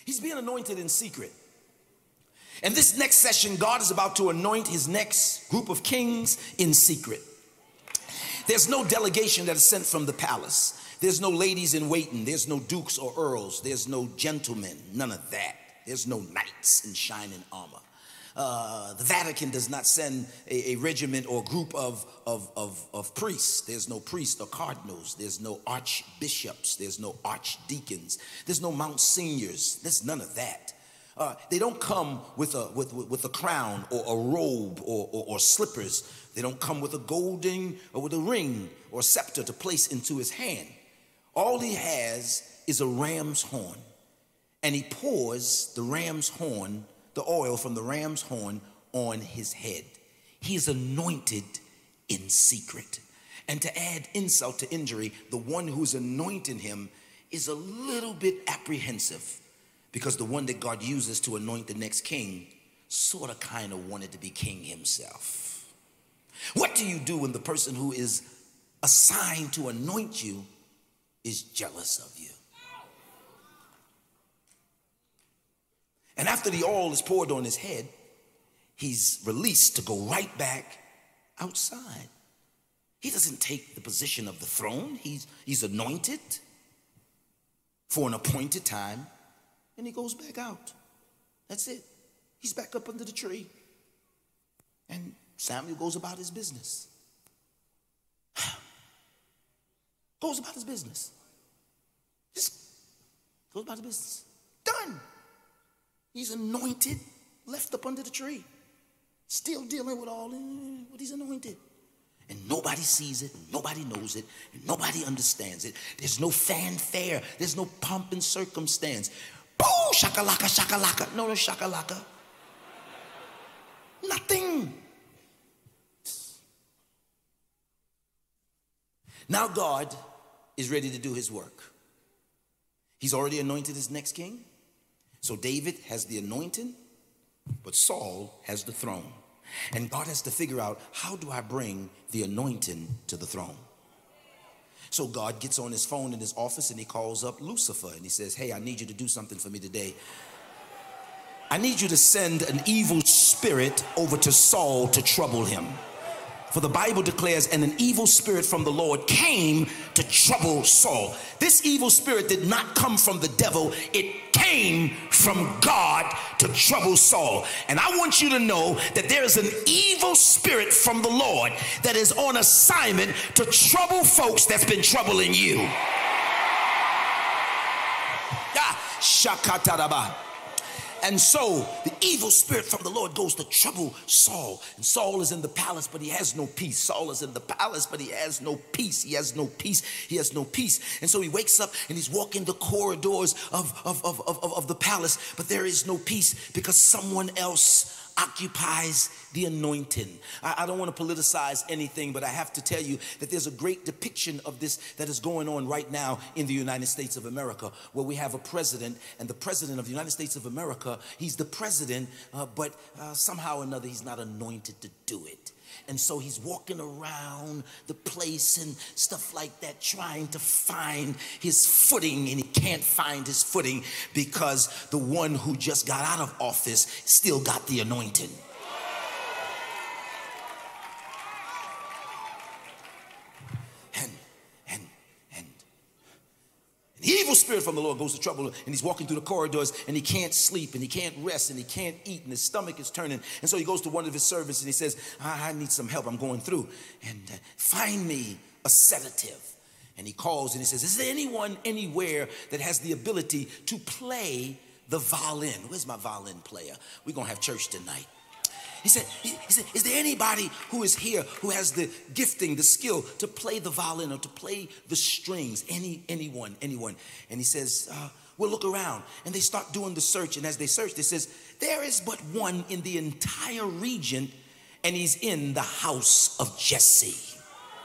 He's being anointed in secret. And this next session, God is about to anoint his next group of kings in secret. There's no delegation that is sent from the palace. There's no ladies in waiting. There's no dukes or earls. There's no gentlemen. None of that. There's no knights in shining armor. The Vatican does not send a regiment or group of priests. There's no priests or cardinals. There's no archbishops. There's no archdeacons. There's no monsignors. There's none of that. They don't come with a crown or a robe or slippers. They don't come with a golden or with a ring or scepter to place into his hand. All he has is a ram's horn, and he pours the ram's horn, the oil from the ram's horn, on his head. He is anointed in secret. And to add insult to injury, the one who's anointing him is a little bit apprehensive, because the one that God uses to anoint the next king sort of kind of wanted to be king himself. What do you do when the person who is assigned to anoint you is jealous of you? And after the oil is poured on his head, he's released to go right back outside. He doesn't take the position of the throne. He's anointed for an appointed time, and he goes back out. That's it. He's back up under the tree. And Samuel goes about his business. Goes about his business. Just goes about his business. Done. He's anointed, left up under the tree. Still dealing with all what he's anointed. And nobody sees it, and nobody knows it, and nobody understands it. There's no fanfare. There's no pomp and circumstance. Boo! Shakalaka, shakalaka. No shakalaka. Nothing. Now God is ready to do his work. He's already anointed his next king. So David has the anointing, but Saul has the throne. And God has to figure out, how do I bring the anointing to the throne? So God gets on his phone in his office and he calls up Lucifer and he says, hey, I need you to do something for me today. I need you to send an evil spirit over to Saul to trouble him. For the Bible declares, and an evil spirit from the Lord came to trouble Saul. This evil spirit did not come from the devil. It came from God to trouble Saul. And I want you to know that there is an evil spirit from the Lord that is on assignment to trouble folks that's been troubling you. Shakataraba. And so the evil spirit from the Lord goes to trouble Saul. And Saul is in the palace, but he has no peace. Saul is in the palace, but he has no peace. He has no peace. He has no peace. And so he wakes up and he's walking the corridors of the palace, but there is no peace because someone else occupies the anointing. I don't want to politicize anything, but I have to tell you that there's a great depiction of this that is going on right now in the United States of America, where we have a president, and the president of the United States of America, he's the president, but somehow or another he's not anointed to do it. And so he's walking around the place and stuff like that, trying to find his footing, and he can't find his footing because the one who just got out of office still got the anointing. The evil spirit from the Lord goes to trouble him, and he's walking through the corridors, and he can't sleep, and he can't rest, and he can't eat, and his stomach is turning. And so he goes to one of his servants, and he says, I need some help. I'm going through. And find me a sedative. And he calls, and he says, is there anyone anywhere that has the ability to play the violin? Where's my violin player? We're going to have church tonight. He said, is there anybody who is here who has the gifting, the skill to play the violin or to play the strings? Anyone. And he says, we'll look around. And they start doing the search. And as they search, they says, there is but one in the entire region, and he's in the house of Jesse.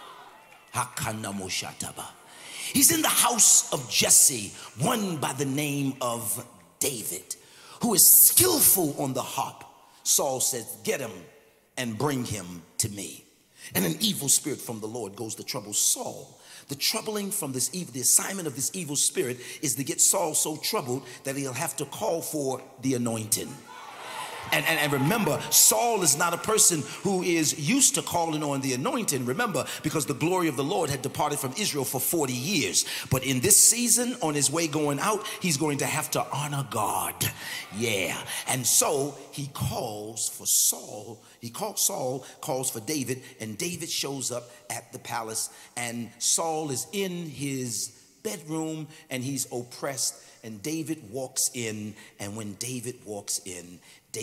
He's in the house of Jesse, one by the name of David, who is skillful on the harp. Saul says, get him and bring him to me. And an evil spirit from the Lord goes to trouble Saul. The troubling from this evil, the assignment of this evil spirit is to get Saul so troubled that he'll have to call for the anointing. And remember, Saul is not a person who is used to calling on the anointing. Remember, because the glory of the Lord had departed from Israel for 40 years. But in this season, on his way going out, he's going to have to honor God. Yeah. And so he calls for Saul. Calls for David, and David shows up at the palace. And Saul is in his bedroom, and he's oppressed. And David walks in, and when David walks in,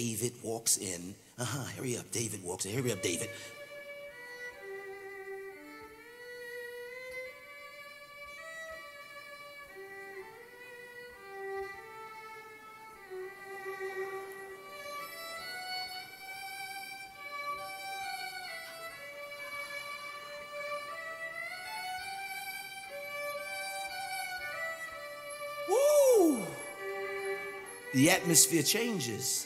hurry up, David walks in. Hurry up, David. Woo! The atmosphere changes.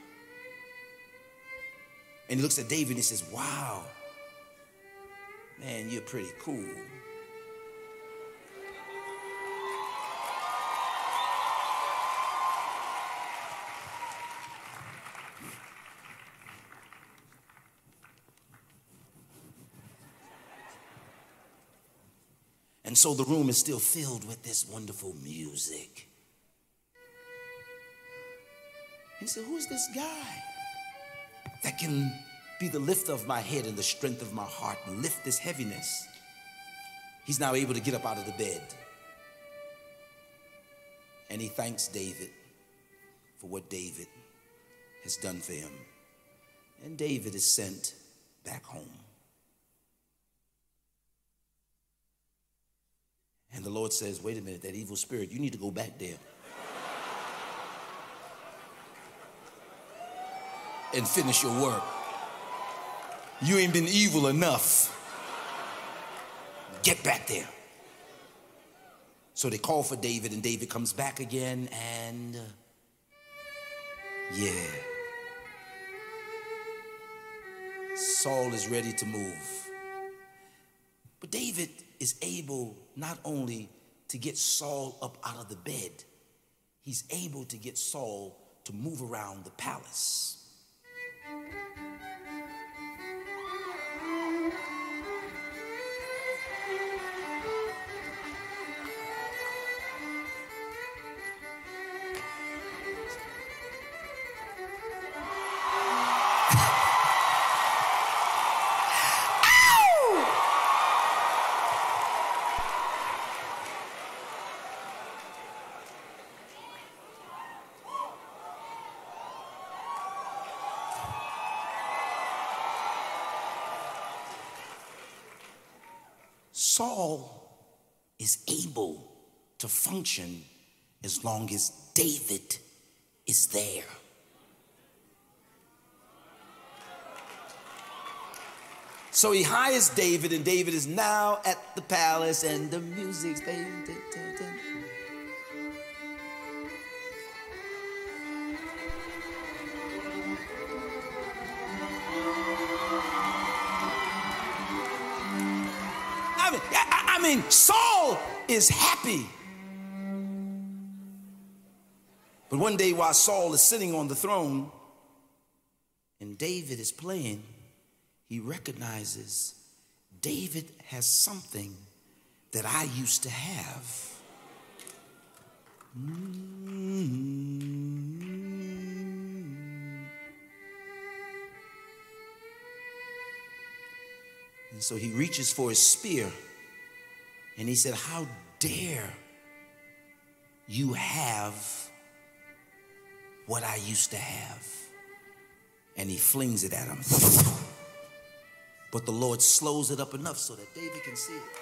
And he looks at David and he says, wow, man, you're pretty cool. And so the room is still filled with this wonderful music. He said, who's this guy that can be the lifter of my head and the strength of my heart and lift this heaviness? He's now able to get up out of the bed. And he thanks David for what David has done for him. And David is sent back home. And the Lord says, wait a minute, that evil spirit, you need to go back there and finish your work. You ain't been evil enough. Get back there. So they call for David, and David comes back again, and Saul is ready to move. But David is able not only to get Saul up out of the bed, he's able to get Saul to move around the palace. Saul is able to function as long as David is there. So he hires David, and David is now at the palace, and the music's playing. I mean, Saul is happy. But one day while Saul is sitting on the throne and David is playing, he recognizes David has something that I used to have. And so he reaches for his spear. And he said, how dare you have what I used to have? And he flings it at him. But the Lord slows it up enough so that David can see it.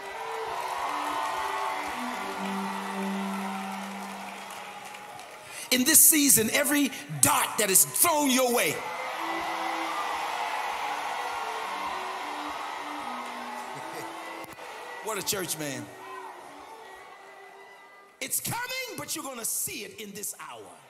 In this season, every dart that is thrown your way, what a church, man. It's coming, but you're going to see it in this hour.